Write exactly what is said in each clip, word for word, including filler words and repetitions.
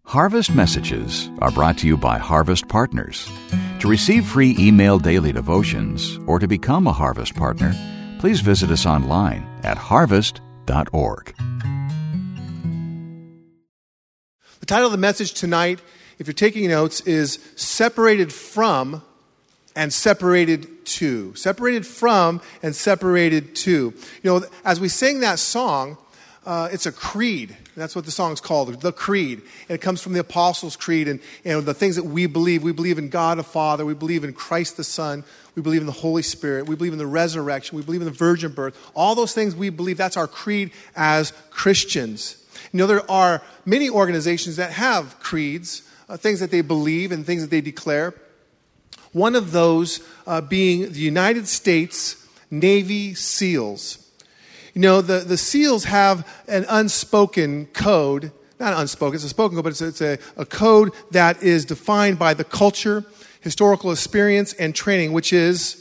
Harvest Messages are brought to you by Harvest Partners. To receive free email daily devotions or to become a Harvest Partner, please visit us online at harvest dot org. The title of the message tonight, if you're taking notes, is Separated From and Separated To. Separated From and Separated To. You know, as we sing that song, uh, it's a creed. That's what the song's called, the Creed. And it comes from the Apostles' Creed and you know, the things that we believe. We believe in God the Father. We believe in Christ the Son. We believe in the Holy Spirit. We believe in the resurrection. We believe in the virgin birth. All those things we believe, that's our creed as Christians. You know, there are many organizations that have creeds, uh, things that they believe and things that they declare. One of those uh, being the United States Navy SEALs. You know, the, the SEALs have an unspoken code. Not unspoken, it's a spoken code, but it's, a, it's a, a code that is defined by the culture, historical experience, and training, which is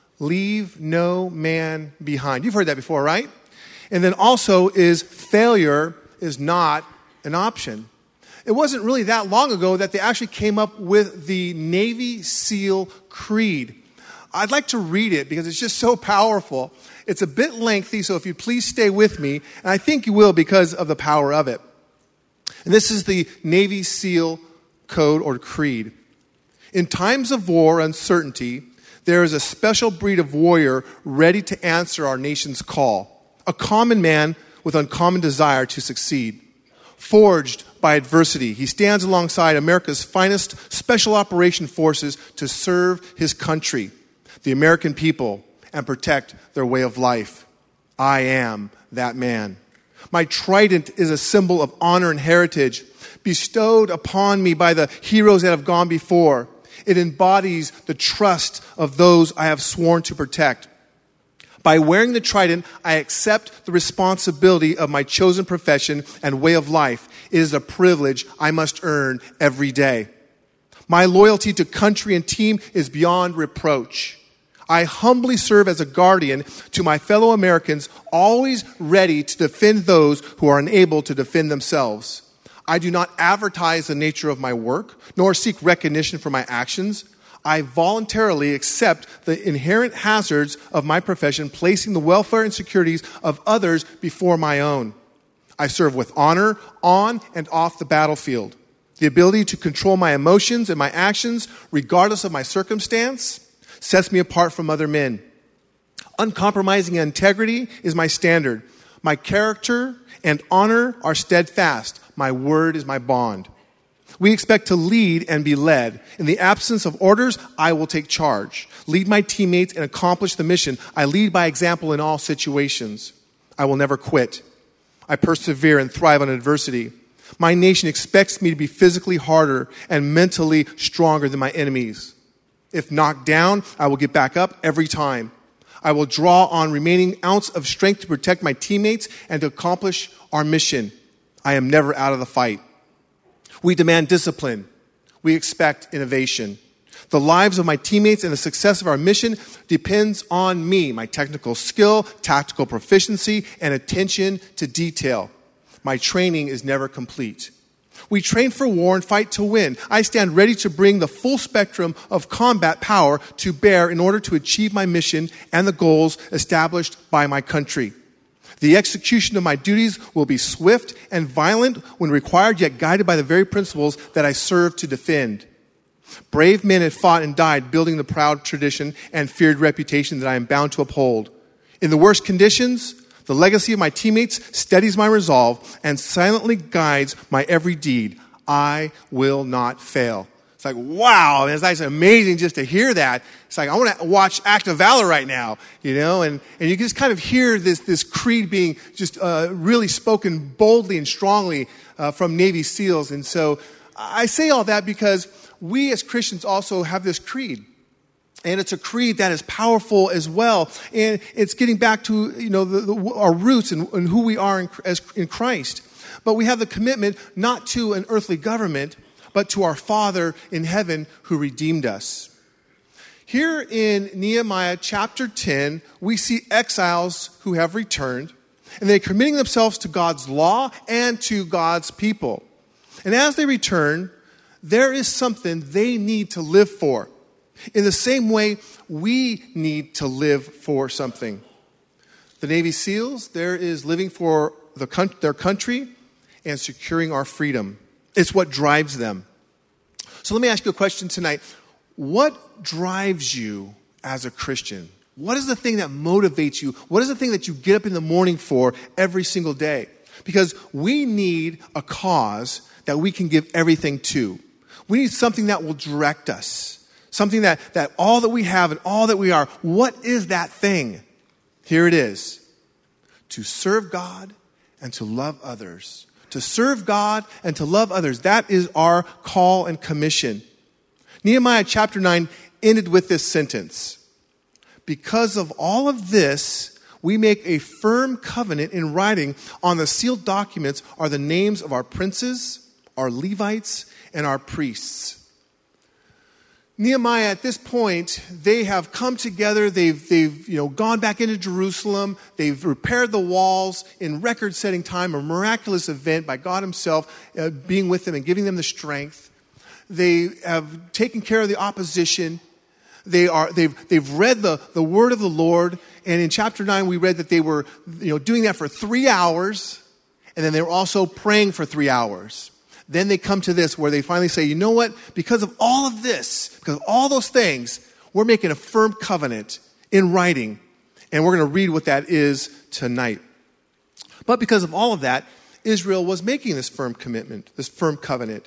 leave no man behind. You've heard that before, right? And then also is failure is not an option. It wasn't really that long ago that they actually came up with the Navy SEAL Creed. I'd like to read it because it's just so powerful. It's a bit lengthy, so if you please stay with me, and I think you will because of the power of it. And this is the Navy SEAL Code or Creed. In times of war, uncertainty, there is a special breed of warrior ready to answer our nation's call. A common man with uncommon desire to succeed. Forged by adversity, he stands alongside America's finest special operation forces to serve his country, the American people, and protect their way of life. I am that man. My trident is a symbol of honor and heritage bestowed upon me by the heroes that have gone before. It embodies the trust of those I have sworn to protect. By wearing the trident, I accept the responsibility of my chosen profession and way of life. It is a privilege I must earn every day. My loyalty to country and team is beyond reproach. I humbly serve as a guardian to my fellow Americans, always ready to defend those who are unable to defend themselves. I do not advertise the nature of my work, nor seek recognition for my actions. I voluntarily accept the inherent hazards of my profession, placing the welfare and securities of others before my own. I serve with honor on and off the battlefield. The ability to control my emotions and my actions, regardless of my circumstance, sets me apart from other men. Uncompromising integrity is my standard. My character and honor are steadfast. My word is my bond. We expect to lead and be led. In the absence of orders, I will take charge. Lead my teammates and accomplish the mission. I lead by example in all situations. I will never quit. I persevere and thrive on adversity. My nation expects me to be physically harder and mentally stronger than my enemies. If knocked down, I will get back up every time. I will draw on remaining ounce of strength to protect my teammates and to accomplish our mission. I am never out of the fight. We demand discipline. We expect innovation. The lives of my teammates and the success of our mission depends on me, my technical skill, tactical proficiency, and attention to detail. My training is never complete. We train for war and fight to win. I stand ready to bring the full spectrum of combat power to bear in order to achieve my mission and the goals established by my country. The execution of my duties will be swift and violent when required, yet guided by the very principles that I serve to defend. Brave men have fought and died building the proud tradition and feared reputation that I am bound to uphold. In the worst conditions, the legacy of my teammates steadies my resolve and silently guides my every deed. I will not fail. It's like, wow, it's nice and amazing just to hear that. It's like, I want to watch Act of Valor right now, you know, and, and you just kind of hear this, this creed being just uh, really spoken boldly and strongly uh, from Navy SEALs. And so I say all that because we as Christians also have this creed. And it's a creed that is powerful as well. And it's getting back to, you know, the, the, our roots and, and who we are in, as, in Christ. But we have the commitment not to an earthly government, but to our Father in heaven who redeemed us. Here in Nehemiah chapter ten, we see exiles who have returned, and they're committing themselves to God's law and to God's people. And as they return, there is something they need to live for. In the same way, we need to live for something. The Navy SEALs, there is living for the, their country and securing our freedom. It's what drives them. So let me ask you a question tonight. What drives you as a Christian? What is the thing that motivates you? What is the thing that you get up in the morning for every single day? Because we need a cause that we can give everything to. We need something that will direct us. Something that, that all that we have and all that we are, what is that thing? Here it is. To serve God and to love others. To serve God and to love others. That is our call and commission. Nehemiah chapter nine ended with this sentence. Because of all of this, we make a firm covenant in writing. On the sealed documents are the names of our princes, our Levites, and our priests. Nehemiah, at this point, they have come together. They've, they've you know, gone back into Jerusalem. They've repaired the walls in record-setting time, a miraculous event by God himself uh, being with them and giving them the strength. They have taken care of the opposition. They are, they've, they've read the, the word of the Lord. And in chapter nine, we read that they were you know, doing that for three hours. And then they were also praying for three hours. Then they come to this where they finally say, you know what? Because of all of this, because of all those things, we're making a firm covenant in writing. And we're going to read what that is tonight. But because of all of that, Israel was making this firm commitment, this firm covenant.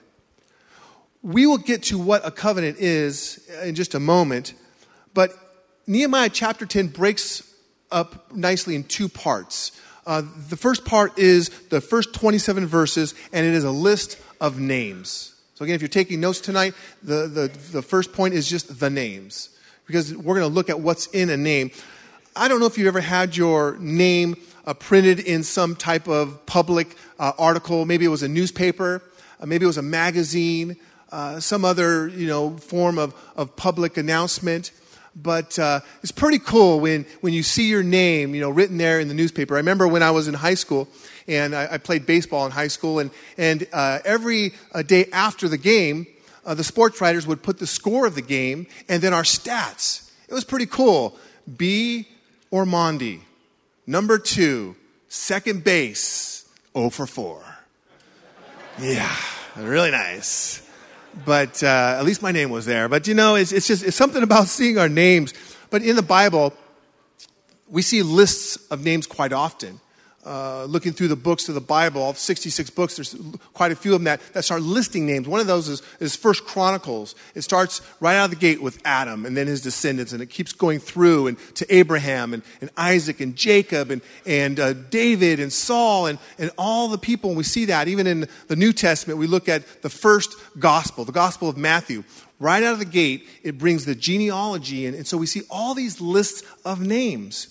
We will get to what a covenant is in just a moment. But Nehemiah chapter ten breaks up nicely in two parts. Uh, the first part is the first twenty-seven verses, and it is a list of names. So again, if you're taking notes tonight, the, the, the first point is just the names. Because we're going to look at what's in a name. I don't know if you've ever had your name uh, printed in some type of public uh, article. Maybe it was a newspaper. Uh, maybe it was a magazine. Uh, some other, you know, form of, of public announcement. But uh, it's pretty cool when, when you see your name, you know, written there in the newspaper. I remember when I was in high school, and I, I played baseball in high school, and, and uh, every uh, day after the game, uh, the sports writers would put the score of the game and then our stats. It was pretty cool. B. Ormonde, number two, second base, oh for four. Yeah, really nice. But uh, at least my name was there. But, you know, it's, it's just it's something about seeing our names. But in the Bible, we see lists of names quite often. Uh, looking through the books of the Bible, all sixty-six books, there's quite a few of them that, that start listing names. One of those is, is First Chronicles. It starts right out of the gate with Adam and then his descendants, and it keeps going through and to Abraham and, and Isaac and Jacob and, and uh, David and Saul and, and all the people. And we see that even in the New Testament. We look at the first gospel, the Gospel of Matthew. Right out of the gate, it brings the genealogy, and, and so we see all these lists of names.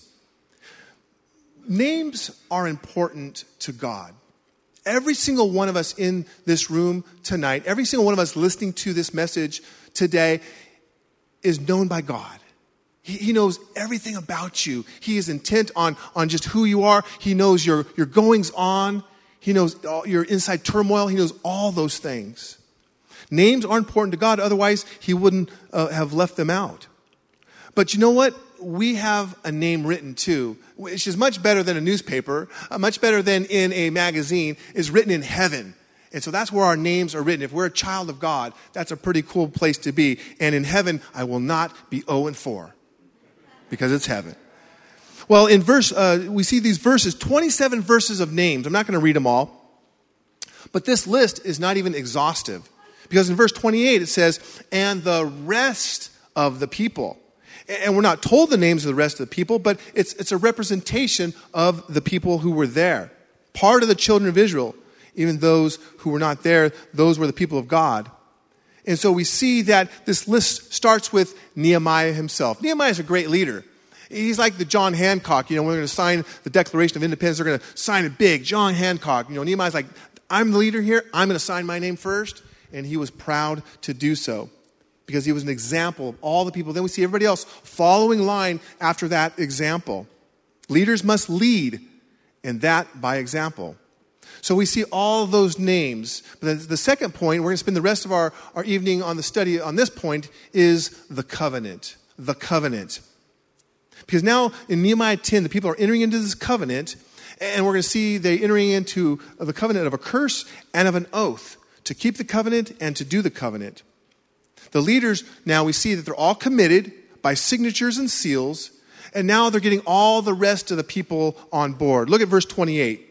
Names are important to God. Every single one of us in this room tonight, every single one of us listening to this message today is known by God. He, he knows everything about you. He is intent on, on just who you are. He knows your, your goings on. He knows all your inside turmoil. He knows all those things. Names are important to God. Otherwise, he wouldn't uh, have left them out. But you know what? We have a name written too, which is much better than a newspaper, uh, much better than in a magazine, is written in heaven. And so that's where our names are written. If we're a child of God, that's a pretty cool place to be. And in heaven, I will not be oh and four because it's heaven. Well, in verse, uh, we see these verses, twenty-seven verses of names. I'm not going to read them all. But this list is not even exhaustive. Because in verse twenty-eight, it says, and the rest of the people. And we're not told the names of the rest of the people, but it's, it's a representation of the people who were there. Part of the children of Israel, even those who were not there, those were the people of God. And so we see that this list starts with Nehemiah himself. Nehemiah is a great leader. He's like the John Hancock. You know, when they're going to sign the Declaration of Independence, they're going to sign it big. John Hancock. You know, Nehemiah's like, I'm the leader here. I'm going to sign my name first. And he was proud to do so, because he was an example of all the people. Then we see everybody else following line after that example. Leaders must lead, and that by example. So we see all those names. But the second point, we're going to spend the rest of our, our evening on the study on this point, is the covenant. The covenant. Because now in Nehemiah ten, the people are entering into this covenant, and we're going to see they entering into the covenant of a curse and of an oath to keep the covenant and to do the covenant. The leaders, now we see that they're all committed by signatures and seals, and now they're getting all the rest of the people on board. Look at verse twenty-eight.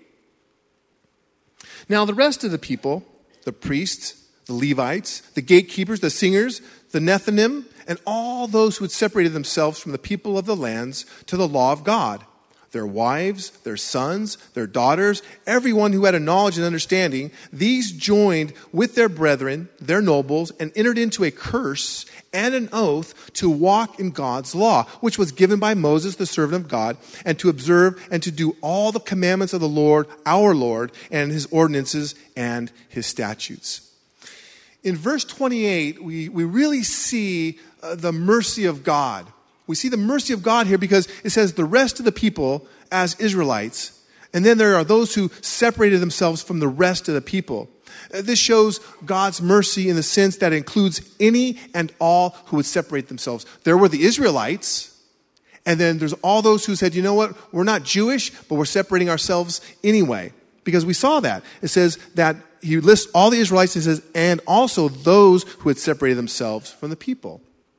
Now the rest of the people, the priests, the Levites, the gatekeepers, the singers, the Nethinim, and all those who had separated themselves from the people of the lands to the law of God, their wives, their sons, their daughters, everyone who had a knowledge and understanding, these joined with their brethren, their nobles, and entered into a curse and an oath to walk in God's law, which was given by Moses, the servant of God, and to observe and to do all the commandments of the Lord, our Lord, and his ordinances and his statutes. In verse twenty-eight, we, we really see uh, the mercy of God. We see the mercy of God here because it says the rest of the people as Israelites, and then there are those who separated themselves from the rest of the people. Uh, this shows God's mercy in the sense that it includes any and all who would separate themselves. There were the Israelites, and then there's all those who said, you know what, we're not Jewish, but we're separating ourselves anyway. Because we saw that. It says that he lists all the Israelites, and says, and also those who had separated themselves from the people.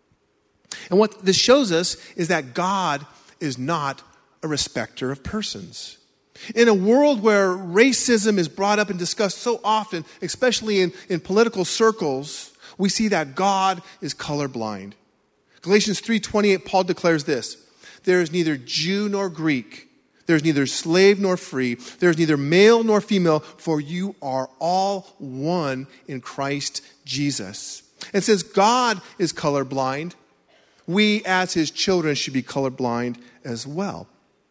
And what this shows us is that God is not a respecter of persons. In a world where racism is brought up and discussed so often, especially in, in political circles, we see that God is colorblind. Galatians three twenty-eight, Paul declares this, there is neither Jew nor Greek, there is neither slave nor free, there is neither male nor female, for you are all one in Christ Jesus. And since God is colorblind, we as his children should be colorblind as well.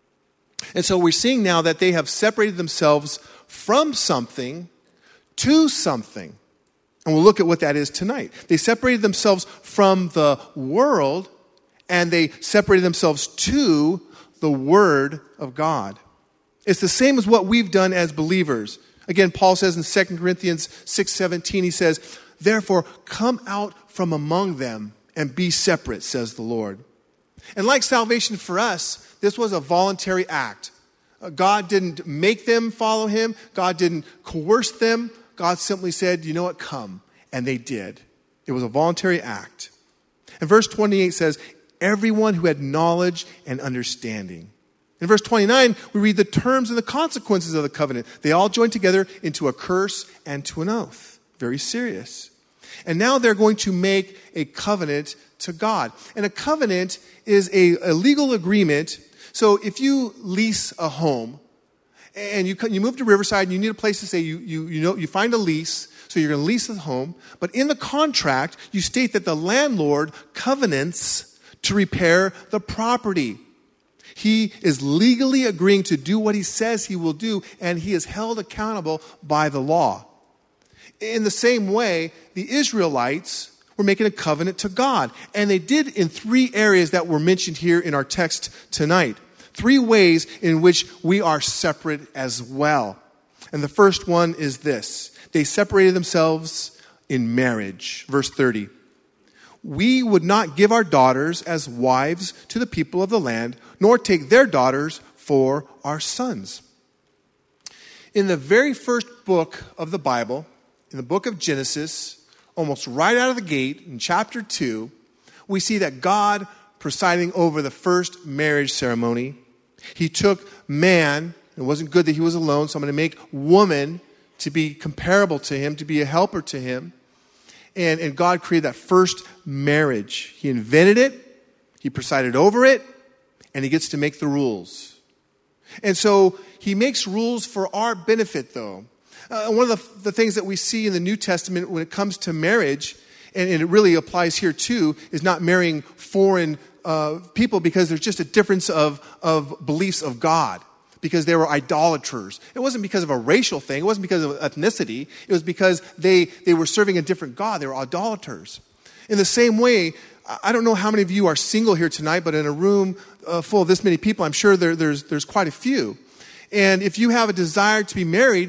And so we're seeing now that they have separated themselves from something to something. And we'll look at what that is tonight. They separated themselves from the world, and they separated themselves to the Word of God. It's the same as what we've done as believers. Again, Paul says in Second Corinthians six seventeen, he says, therefore, come out from among them and be separate, says the Lord. And like salvation for us, this was a voluntary act. God didn't make them follow him. God didn't coerce them. God simply said, you know what, come. And they did. It was a voluntary act. And verse twenty-eight says, everyone who had knowledge and understanding. In verse twenty-nine, we read the terms and the consequences of the covenant. They all joined together into a curse and to an oath. Very serious. And now they're going to make a covenant to God. And a covenant is a, a legal agreement. So if you lease a home and you you move to Riverside and you need a place to stay, you you you know you find a lease, so you're going to lease the home. But in the contract, you state that the landlord covenants to repair the property. He is legally agreeing to do what he says he will do, and he is held accountable by the law. In the same way, the Israelites were making a covenant to God. And they did in three areas that were mentioned here in our text tonight. Three ways in which we are separate as well. And the first one is this. They separated themselves in marriage. Verse thirty. We would not give our daughters as wives to the people of the land, nor take their daughters for our sons. In the very first book of the Bible, in the book of Genesis, almost right out of the gate, in chapter two, we see that God presiding over the first marriage ceremony. He took man, it wasn't good that he was alone, so I'm going to make woman to be comparable to him, to be a helper to him. And, and God created that first marriage. He invented it, he presided over it, and he gets to make the rules. And so he makes rules for our benefit, though. Uh, one of the, the things that we see in the New Testament when it comes to marriage, and, and it really applies here too, is not marrying foreign uh, people because there's just a difference of, of beliefs of God, because they were idolaters. It wasn't because of a racial thing. It wasn't because of ethnicity. It was because they, they were serving a different God. They were idolaters. In the same way, I don't know how many of you are single here tonight, but in a room uh, full of this many people, I'm sure there, there's, there's quite a few. And if you have a desire to be married,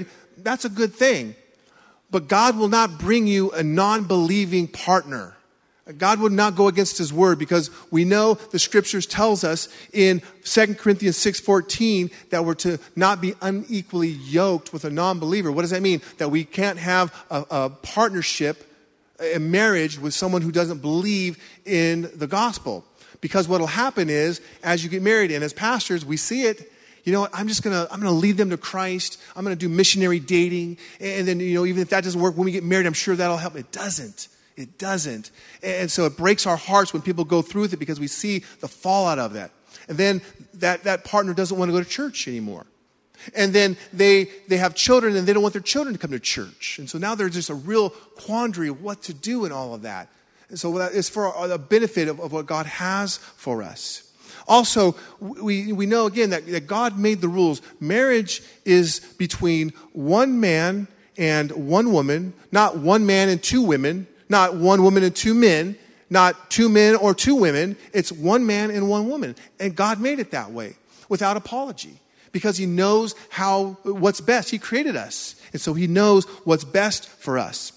that's a good thing. But God will not bring you a non-believing partner. God would not go against his word, because we know the scriptures tells us in Second Corinthians six fourteen that we're to not be unequally yoked with a non-believer. What does that mean? That we can't have a, a partnership, a marriage with someone who doesn't believe in the gospel. Because what will happen is, as you get married, and as pastors, we see it, you know what, I'm just going to I'm going to lead them to Christ. I'm going to do missionary dating. And then, you know, even if that doesn't work, when we get married, I'm sure that'll help. It doesn't. It doesn't. And so it breaks our hearts when people go through with it, because we see the fallout of that. And then that, that partner doesn't want to go to church anymore. And then they they have children, and they don't want their children to come to church. And so now there's just a real quandary of what to do in all of that. And so it's for the benefit of, of what God has for us. Also, we, we know again that, that God made the rules. Marriage is between one man and one woman, not one man and two women, not one woman and two men, not two men or two women. It's one man and one woman. And God made it that way without apology, because he knows how what's best. He created us. And so he knows what's best for us.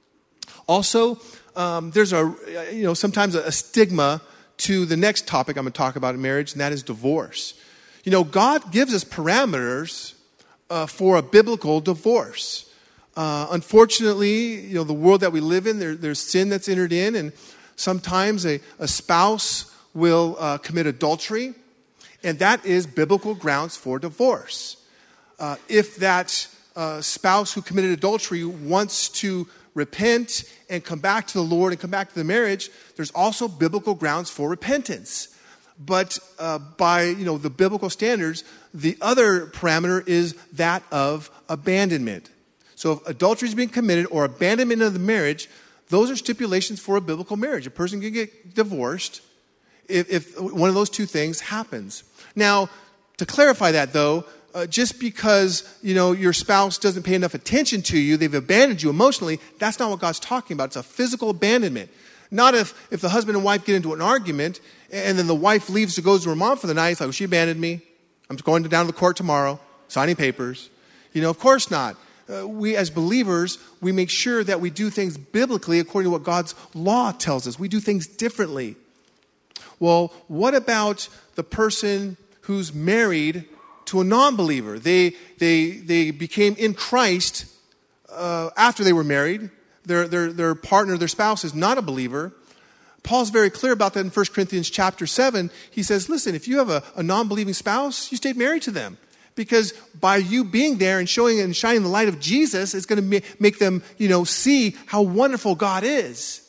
Also, um, there's a, you know, sometimes a, a stigma to the next topic I'm going to talk about in marriage, and that is divorce. You know, God gives us parameters uh, for a biblical divorce. Uh, unfortunately, you know, the world that we live in, there, there's sin that's entered in, and sometimes a, a spouse will uh, commit adultery, and that is biblical grounds for divorce. Uh, if that uh, spouse who committed adultery wants to repent and come back to the Lord and come back to the marriage, there's also biblical grounds for repentance. But uh, by, you know, the biblical standards, the other parameter is that of abandonment. So if adultery is being committed or abandonment of the marriage, those are stipulations for a biblical marriage. A person can get divorced if, if one of those two things happens. Now, to clarify that, though, uh, just because, you know, your spouse doesn't pay enough attention to you, they've abandoned you emotionally, that's not what God's talking about. It's a physical abandonment. Not if, if the husband and wife get into an argument and then the wife leaves to go to her mom for the night. It's like, well, she abandoned me. I'm going down to the court tomorrow, signing papers. You know, of course not. Uh, we as believers, we make sure that we do things biblically according to what God's law tells us. We do things differently. Well, what about the person who's married to a non-believer? They they they became in Christ uh, after they were married. Their their their partner, their spouse, is not a believer. Paul's very clear about that in First Corinthians chapter seven. He says, listen, if you have a, a non-believing spouse, you stay married to them. Because by you being there and showing and shining the light of Jesus, it's going to make them, you know, see how wonderful God is.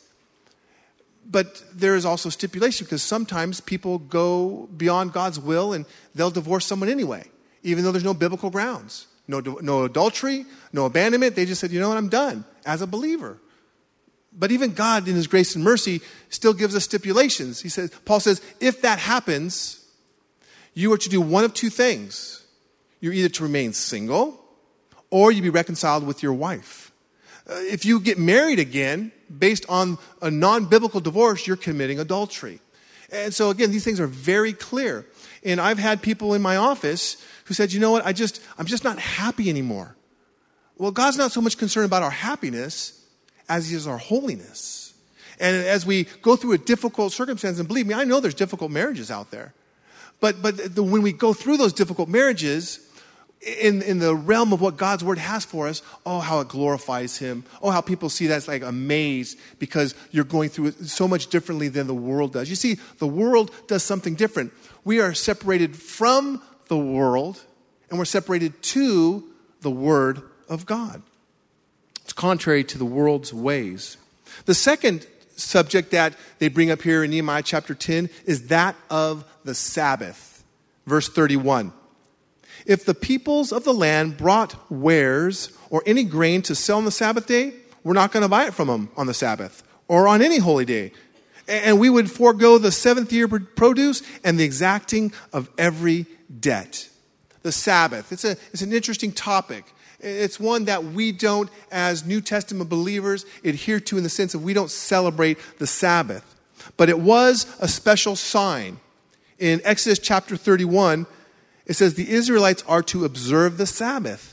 But there is also stipulation, because sometimes people go beyond God's will and they'll divorce someone anyway, even though there's no biblical grounds. No, no adultery, no abandonment. They just said, you know what, I'm done as a believer. But even God, in his grace and mercy, still gives us stipulations. He says, Paul says, if that happens, you are to do one of two things. You're either to remain single or you be reconciled with your wife. Uh, if you get married again based on a non-biblical divorce, you're committing adultery. And so again, these things are very clear. And I've had people in my office who said, you know what, I just, I'm just not happy anymore. Well, God's not so much concerned about our happiness as he is our holiness. And as we go through a difficult circumstance, and believe me, I know there's difficult marriages out there. But but the, when we go through those difficult marriages, in, in the realm of what God's word has for us, oh, how it glorifies him. Oh, how people see that as like amazed because you're going through it so much differently than the world does. You see, the world does something different. We are separated from the world, and we're separated to the word of God. It's contrary to the world's ways. The second subject that they bring up here in Nehemiah chapter ten is that of the Sabbath. Verse thirty-one. If the peoples of the land brought wares or any grain to sell on the Sabbath day, we're not going to buy it from them on the Sabbath or on any holy day. And we would forego the seventh year produce and the exacting of every debt. The Sabbath. It's a, it's an interesting topic. It's one that we don't, as New Testament believers, adhere to in the sense of we don't celebrate the Sabbath. But it was a special sign. In Exodus chapter thirty-one, it says the Israelites are to observe the Sabbath.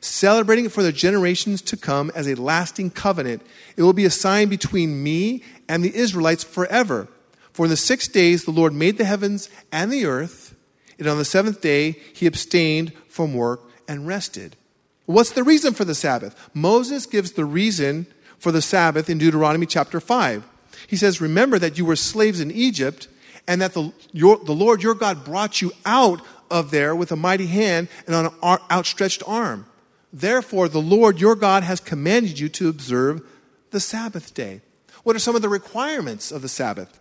celebrating it for the generations to come as a lasting covenant. It will be a sign between me and the Israelites forever. For in the six days the Lord made the heavens and the earth, and on the seventh day he abstained from work and rested. What's the reason for the Sabbath? Moses gives the reason for the Sabbath in Deuteronomy chapter five. He says, remember that you were slaves in Egypt, and that the, your, the Lord your God brought you out of there with a mighty hand and on an outstretched arm. Therefore, the Lord your God has commanded you to observe the Sabbath day. What are some of the requirements of the Sabbath?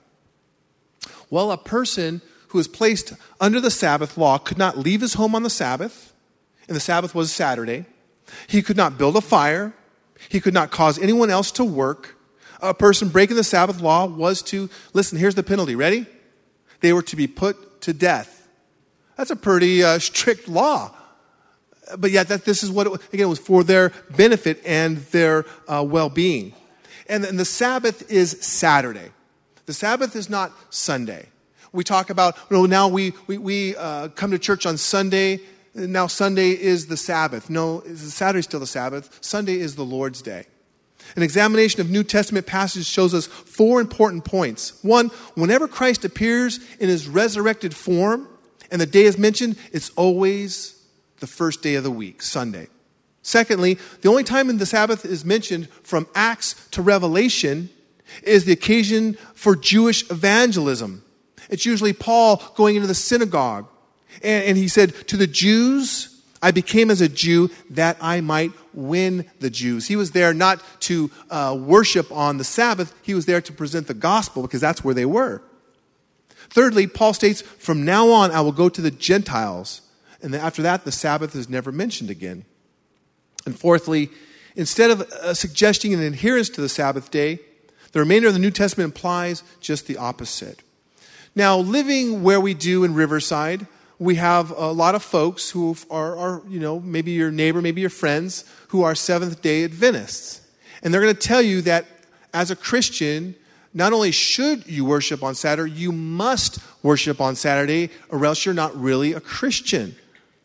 Well, a person who is placed under the Sabbath law could not leave his home on the Sabbath, and the Sabbath was Saturday. He could not build a fire. He could not cause anyone else to work. A person breaking the Sabbath law was to, listen, here's the penalty. Ready? They were to be put to death. That's a pretty uh, strict law. But yet, that this is what, it, again, it was for their benefit and their uh, well-being. And, and the Sabbath is Saturday. The Sabbath is not Sunday. We talk about, you know, now we, we, we uh, come to church on Sunday. Now Sunday is the Sabbath. No, Saturday is still the Sabbath. Sunday is the Lord's Day. An examination of New Testament passages shows us four important points. One, whenever Christ appears in his resurrected form and the day is mentioned, it's always the first day of the week, Sunday. Secondly, the only time in the Sabbath is mentioned from Acts to Revelation is the occasion for Jewish evangelism. It's usually Paul going into the synagogue. And, and he said, to the Jews, I became as a Jew that I might win the Jews. He was there not to uh, worship on the Sabbath. He was there to present the gospel because that's where they were. Thirdly, Paul states, from now on I will go to the Gentiles. And then after that, the Sabbath is never mentioned again. And fourthly, instead of uh, suggesting an adherence to the Sabbath day, the remainder of the New Testament implies just the opposite. Now, living where we do in Riverside, we have a lot of folks who are, are, you know, maybe your neighbor, maybe your friends, who are Seventh-day Adventists. And they're going to tell you that as a Christian, not only should you worship on Saturday, you must worship on Saturday, or else you're not really a Christian.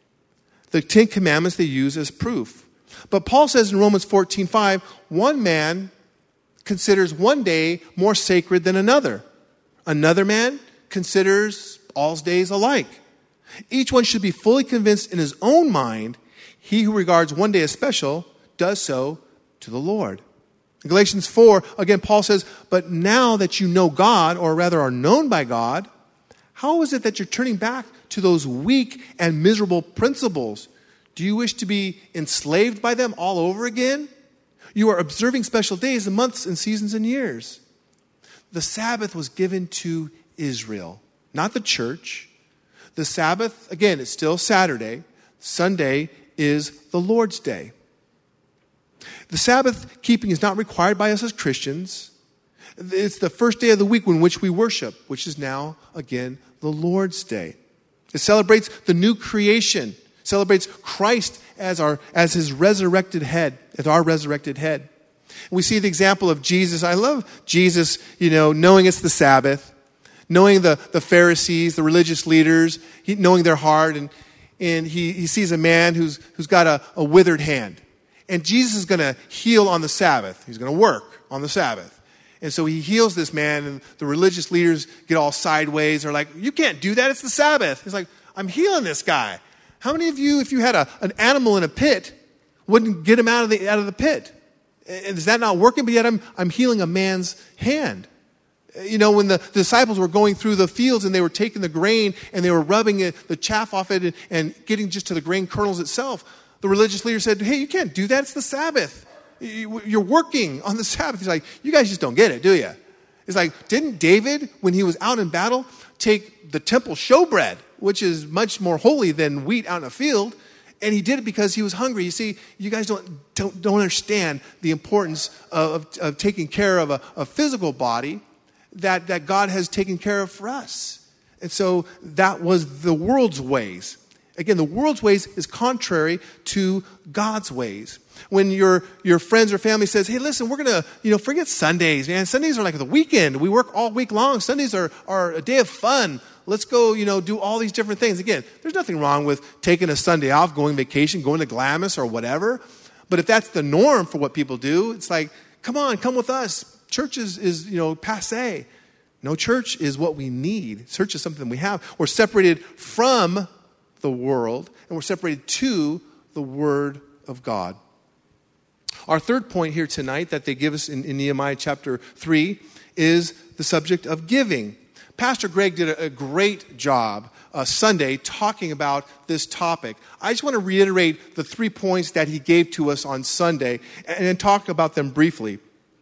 The Ten Commandments they use as proof. But Paul says in Romans fourteen five, one man considers one day more sacred than another. Another man considers all days alike. Each one should be fully convinced in his own mind. He who regards one day as special does so to the Lord. In Galatians four, again, Paul says, but now that you know God, or rather are known by God, how is it that you're turning back to those weak and miserable principles? Do you wish to be enslaved by them all over again? You are observing special days and months and seasons and years. The Sabbath was given to Israel, not the church. The Sabbath, again, is still Saturday. Sunday is the Lord's Day. The Sabbath keeping is not required by us as Christians. It's the first day of the week in which we worship, which is now, again, the Lord's Day. It celebrates the new creation, celebrates Christ as our as his resurrected head, as our resurrected head. We see the example of Jesus. I love Jesus, you know, knowing it's the Sabbath, knowing the, the Pharisees, the religious leaders, he, knowing their heart, and, and he, he sees a man who's who's got a, a withered hand. And Jesus is going to heal on the Sabbath. He's going to work on the Sabbath. And so he heals this man, and the religious leaders get all sideways. They're like, you can't do that. It's the Sabbath. He's like, I'm healing this guy. How many of you, if you had a, an animal in a pit, wouldn't get him out of the out of the pit? And is that not working? But yet I'm, I'm healing a man's hand. You know, when the, the disciples were going through the fields and they were taking the grain and they were rubbing it, the chaff off it and, and getting just to the grain kernels itself, the religious leader said, hey, you can't do that. It's the Sabbath. You're working on the Sabbath. He's like, you guys just don't get it, do you? It's like, didn't David, when he was out in battle, take the temple showbread, which is much more holy than wheat out in a field, and he did it because he was hungry. You see, you guys don't don't, don't understand the importance of, of, of taking care of a, a physical body that, that God has taken care of for us. And so that was the world's ways. Again, the world's ways is contrary to God's ways. When your your friends or family says, hey, listen, we're going to, you know, forget Sundays, man. Sundays are like the weekend. We work all week long. Sundays are, are a day of fun. Let's go, you know, do all these different things. Again, there's nothing wrong with taking a Sunday off, going vacation, going to Glamis or whatever. But if that's the norm for what people do, it's like, come on, come with us. Church is, is you know, passé. No, church is what we need. Church is something we have. We're separated from the world, and we're separated to the Word of God. Our third point here tonight that they give us in, in Nehemiah chapter three is the subject of giving. Pastor Greg did a, a great job uh, Sunday talking about this topic. I just want to reiterate the three points that he gave to us on Sunday and, and talk about them briefly.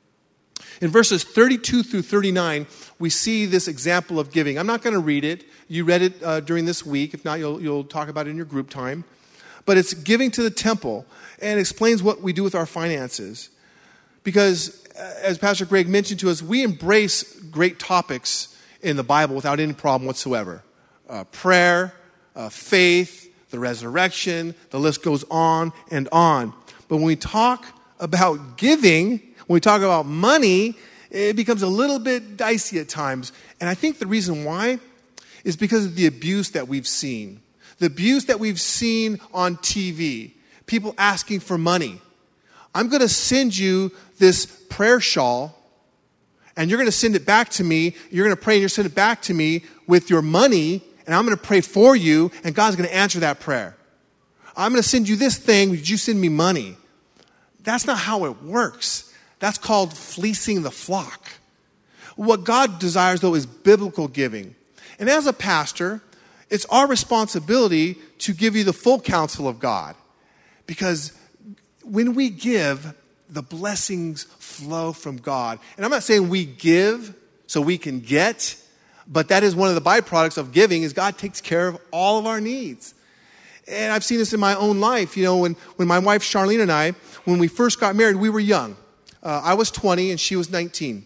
In verses thirty-two through thirty-nine, we see this example of giving. I'm not going to read it. You read it uh, during this week. If not, you'll, you'll talk about it in your group time. But it's giving to the temple and explains what we do with our finances. Because, as Pastor Greg mentioned to us, we embrace great topics in the Bible without any problem whatsoever. Uh, prayer, uh, faith, the resurrection, the list goes on and on. But when we talk about giving, when we talk about money, it becomes a little bit dicey at times. And I think the reason why is because of the abuse that we've seen. The abuse that we've seen on T V. People asking for money. I'm going to send you this prayer shawl, and you're going to send it back to me. You're going to pray and you're going to send it back to me with your money, and I'm going to pray for you, and God's going to answer that prayer. I'm going to send you this thing. Would you send me money? That's not how it works. That's called fleecing the flock. What God desires, though, is biblical giving. And as a pastor, it's our responsibility to give you the full counsel of God. Because when we give, the blessings flow from God. And I'm not saying we give so we can get, but that is one of the byproducts of giving is God takes care of all of our needs. And I've seen this in my own life. You know, when, when my wife Charlene and I, when we first got married, we were young. Uh, I was twenty and she was nineteen.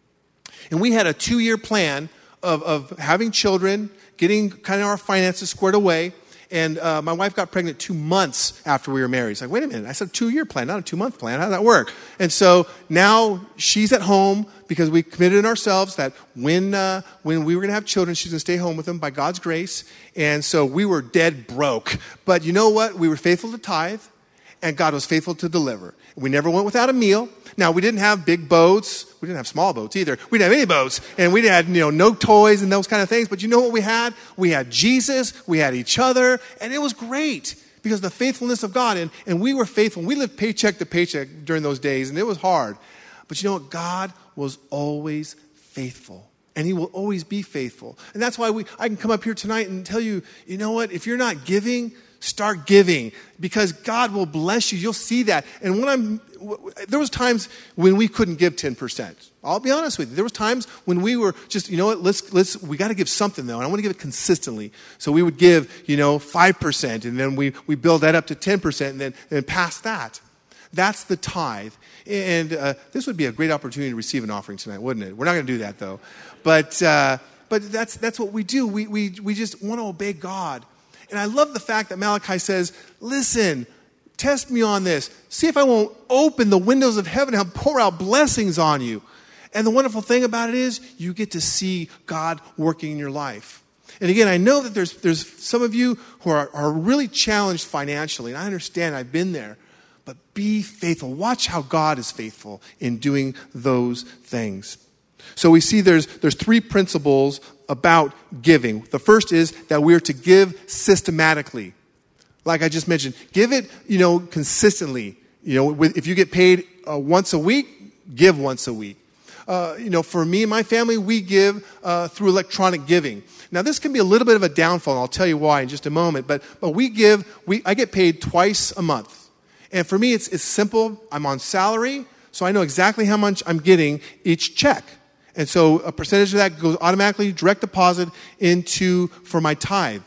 And we had a two-year plan of, of having children, getting kind of our finances squared away. And uh, my wife got pregnant two months after we were married. It's like, wait a minute, I said two-year plan, not a two-month plan. How does that work? And so now she's at home because we committed in ourselves that when uh, when we were going to have children, she's going to stay home with them by God's grace. And so we were dead broke. But you know what? We were faithful to tithe, and God was faithful to deliver. We never went without a meal. Now, we didn't have big boats. We didn't have small boats either. We didn't have any boats. And we had, you know, no toys and those kind of things. But you know what we had? We had Jesus. We had each other. And it was great because of the faithfulness of God. And, and we were faithful. We lived paycheck to paycheck during those days. And it was hard. But you know what? God was always faithful. And he will always be faithful. And that's why we I can come up here tonight and tell you, you know what? If you're not giving, start giving because God will bless you. You'll see that. And when I'm, there was times when we couldn't give ten percent. I'll be honest with you. There was times when we were just, you know what, let's, let's, we got to give something though. And I want to give it consistently. So we would give, you know, five percent and then we, we build that up to ten percent and then, and past that. That's the tithe. And uh, this would be a great opportunity to receive an offering tonight, wouldn't it? We're not going to do that though. But, uh, but that's, that's what we do. We, we, we just want to obey God. And I love the fact that Malachi says, listen, test me on this. See if I won't open the windows of heaven and pour out blessings on you. And the wonderful thing about it is you get to see God working in your life. And again, I know that there's there's some of you who are, are really challenged financially. And I understand, I've been there. But be faithful. Watch how God is faithful in doing those things. So we see there's there's three principles about giving. The first is that we are to give systematically. Like I just mentioned, give it, you know, consistently. You know, if you get paid uh, once a week, give once a week. Uh, you know, for me and my family, we give uh, through electronic giving. Now, this can be a little bit of a downfall, and I'll tell you why in just a moment. But but we give, we I get paid twice a month. And for me, it's it's simple. I'm on salary, so I know exactly how much I'm getting each check. And so a percentage of that goes automatically direct deposit into for my tithe.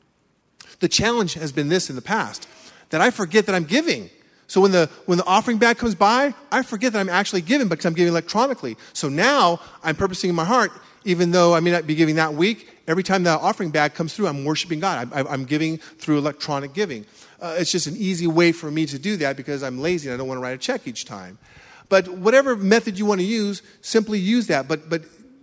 The challenge has been this in the past, that I forget that I'm giving. So when the when the offering bag comes by, I forget that I'm actually giving because I'm giving electronically. So now I'm purposing in my heart, even though I may not be giving that week, every time that offering bag comes through, I'm worshiping God. I, I, I'm giving through electronic giving. Uh, it's just an easy way for me to do that because I'm lazy and I don't want to write a check each time. But whatever method you want to use, simply use that. But but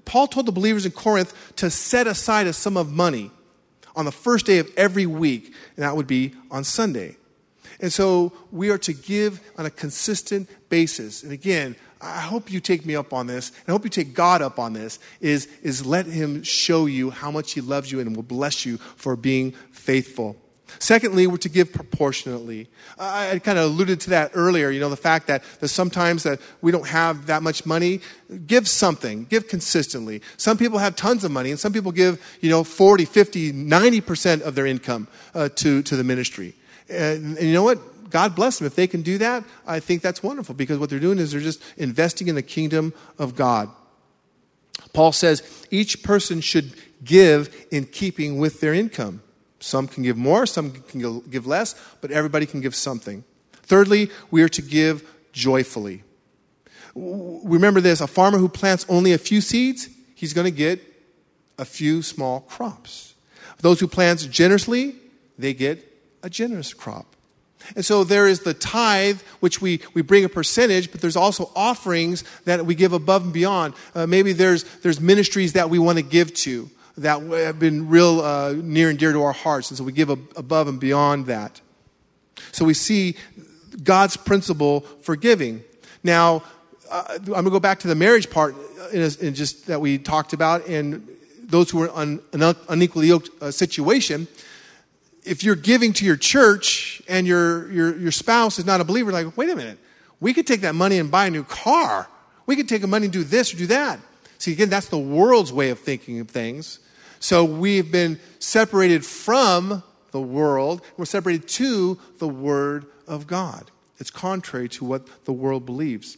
Paul told the believers in Corinth to set aside a sum of money on the first day of every week, and that would be on Sunday. And so we are to give on a consistent basis. And again, I hope you take me up on this, and I hope you take God up on this, is, is let him show you how much he loves you and will bless you for being faithful. Secondly, we're to give proportionately. I kind of alluded to that earlier, you know, the fact that there's sometimes that we don't have that much money. Give something. Give consistently. Some people have tons of money, and some people give, you know, forty, fifty, ninety percent of their income uh, to, to the ministry. And, and you know what? God bless them. If they can do that, I think that's wonderful, because what they're doing is they're just investing in the kingdom of God. Paul says each person should give in keeping with their income. Some can give more, some can give less, but everybody can give something. Thirdly, we are to give joyfully. Remember this, a farmer who plants only a few seeds, he's going to get a few small crops. Those who plant generously, they get a generous crop. And so there is the tithe, which we, we bring a percentage, but there's also offerings that we give above and beyond. Uh, maybe there's there's ministries that we want to give to that have been real uh, near and dear to our hearts. And so we give a, above and beyond that. So we see God's principle for giving. Now, uh, I'm going to go back to the marriage part in, a, in just that we talked about, and those who are in an unequally yoked uh, situation. If you're giving to your church and your, your, your spouse is not a believer, like, wait a minute, we could take that money and buy a new car. We could take the money and do this or do that. See, again, that's the world's way of thinking of things. So we've been separated from the world. We're separated to the Word of God. It's contrary to what the world believes.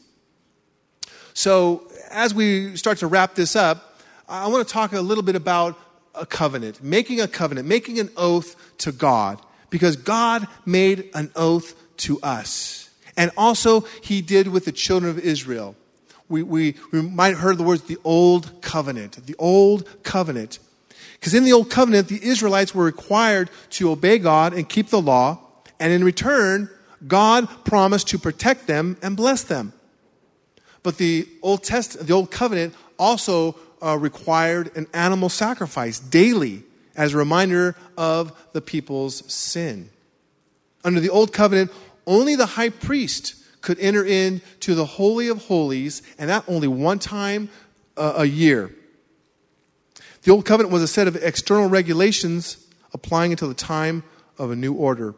So as we start to wrap this up, I want to talk a little bit about a covenant, making a covenant, making an oath to God, because God made an oath to us. And also he did with the children of Israel. We, we, we might have heard the words, the old covenant, the old covenant. Because in the old covenant, the Israelites were required to obey God and keep the law. And in return, God promised to protect them and bless them. But the Old Testament, the old covenant also uh, required an animal sacrifice daily as a reminder of the people's sin. Under the old covenant, only the high priest could enter into the Holy of Holies, and that only one time uh, a year. The Old Covenant was a set of external regulations applying until the time of a new order.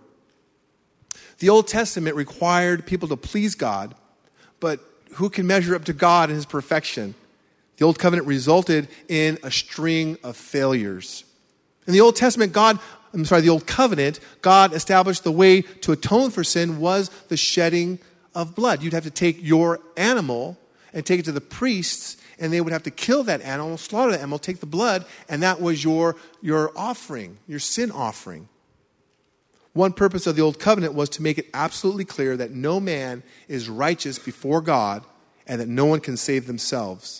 The Old Testament required people to please God, but who can measure up to God in his perfection? The Old Covenant resulted in a string of failures. In the Old Testament, God, I'm sorry, the Old Covenant, God established the way to atone for sin was the shedding of blood. You'd have to take your animal and take it to the priests, and they would have to kill that animal, slaughter that animal, take the blood, and that was your, your offering, your sin offering. One purpose of the Old Covenant was to make it absolutely clear that no man is righteous before God and that no one can save themselves.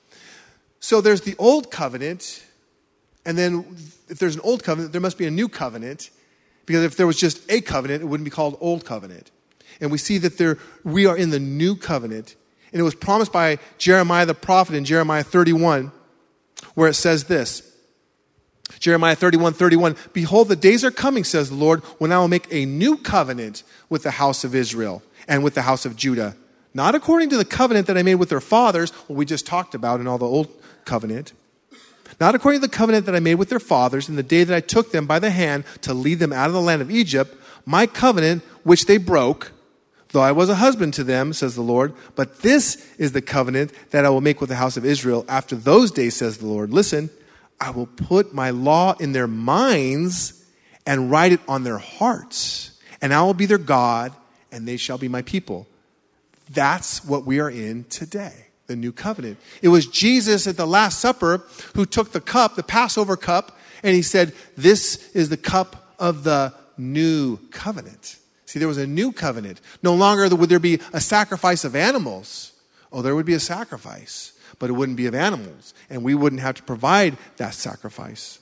So there's the Old Covenant, and then if there's an Old Covenant, there must be a New Covenant, because if there was just a covenant, it wouldn't be called Old Covenant. And we see that there we are in the New Covenant. And it was promised by Jeremiah the prophet in Jeremiah thirty-one, where it says this. Jeremiah thirty-one, thirty-one, behold, the days are coming, says the Lord, when I will make a new covenant with the house of Israel and with the house of Judah. Not according to the covenant that I made with their fathers, what we just talked about in all the Old Covenant. Not according to the covenant that I made with their fathers in the day that I took them by the hand to lead them out of the land of Egypt, my covenant which they broke, though I was a husband to them, says the Lord, but this is the covenant that I will make with the house of Israel after those days, says the Lord. Listen, I will put my law in their minds and write it on their hearts, and I will be their God, and they shall be my people. That's what we are in today, the new covenant. It was Jesus at the Last Supper who took the cup, the Passover cup, and he said, this is the cup of the new covenant. See, there was a new covenant. No longer would there be a sacrifice of animals. Oh, there would be a sacrifice, but it wouldn't be of animals, and we wouldn't have to provide that sacrifice.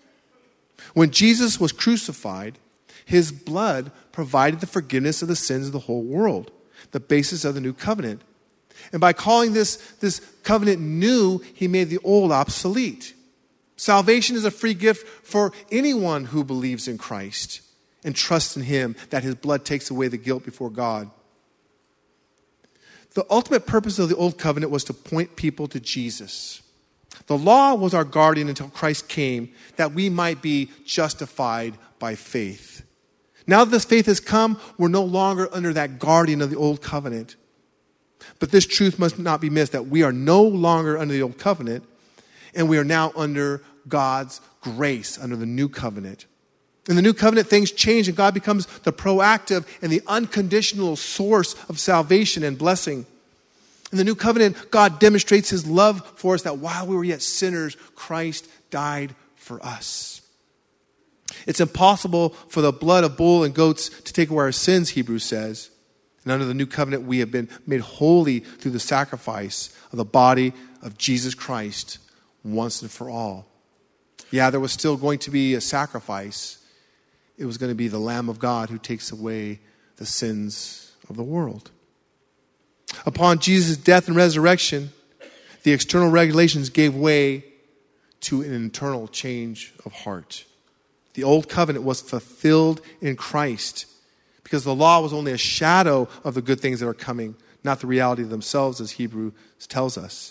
When Jesus was crucified, his blood provided the forgiveness of the sins of the whole world, the basis of the new covenant. And by calling this, this covenant new, he made the old obsolete. Salvation is a free gift for anyone who believes in Christ and trusts in him, that his blood takes away the guilt before God. The ultimate purpose of the old covenant was to point people to Jesus. The law was our guardian until Christ came, that we might be justified by faith. Now that this faith has come, we're no longer under that guardian of the old covenant. But this truth must not be missed, that we are no longer under the old covenant, and we are now under God's grace, under the new covenant. In the new covenant, things change, and God becomes the proactive and the unconditional source of salvation and blessing. In the new covenant, God demonstrates his love for us, that while we were yet sinners, Christ died for us. It's impossible for the blood of bull and goats to take away our sins, Hebrews says. And under the new covenant, we have been made holy through the sacrifice of the body of Jesus Christ once and for all. Yeah, there was still going to be a sacrifice. It was going to be the Lamb of God who takes away the sins of the world. Upon Jesus' death and resurrection, the external regulations gave way to an internal change of heart. The old covenant was fulfilled in Christ, because the law was only a shadow of the good things that are coming, not the reality themselves, as Hebrews tells us.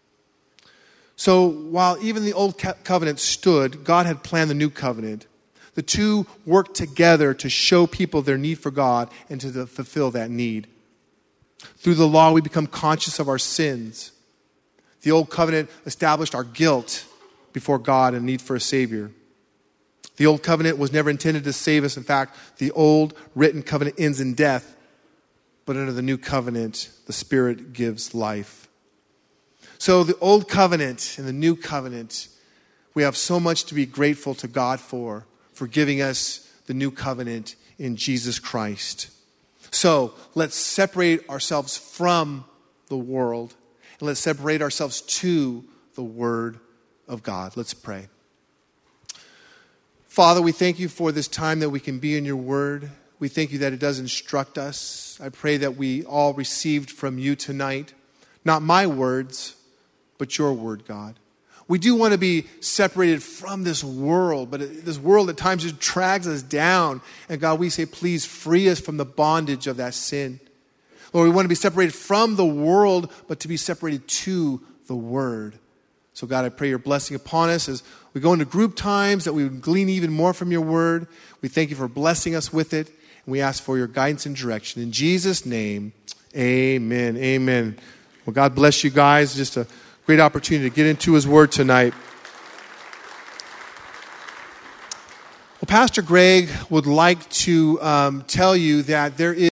So while even the old covenant stood, God had planned the new covenant. The two worked together to show people their need for God and to fulfill that need. Through the law, we become conscious of our sins. The old covenant established our guilt before God and need for a Savior. The old covenant was never intended to save us. In fact, the old written covenant ends in death. But under the new covenant, the Spirit gives life. So the old covenant and the new covenant, we have so much to be grateful to God for, for giving us the new covenant in Jesus Christ. So let's separate ourselves from the world, and let's separate ourselves to the Word of God. Let's pray. Father, we thank you for this time that we can be in your word. We thank you that it does instruct us. I pray that we all received from you tonight, not my words, but your word, God. We do want to be separated from this world, but this world at times just drags us down. And God, we say, please free us from the bondage of that sin. Lord, we want to be separated from the world, but to be separated to the word. So God, I pray your blessing upon us as we go into group times, that we would glean even more from your word. We thank you for blessing us with it. And we ask for your guidance and direction. In Jesus' name, amen. Amen. Well, God bless you guys. Just a great opportunity to get into his word tonight. Well, Pastor Greg would like to um, tell you that there is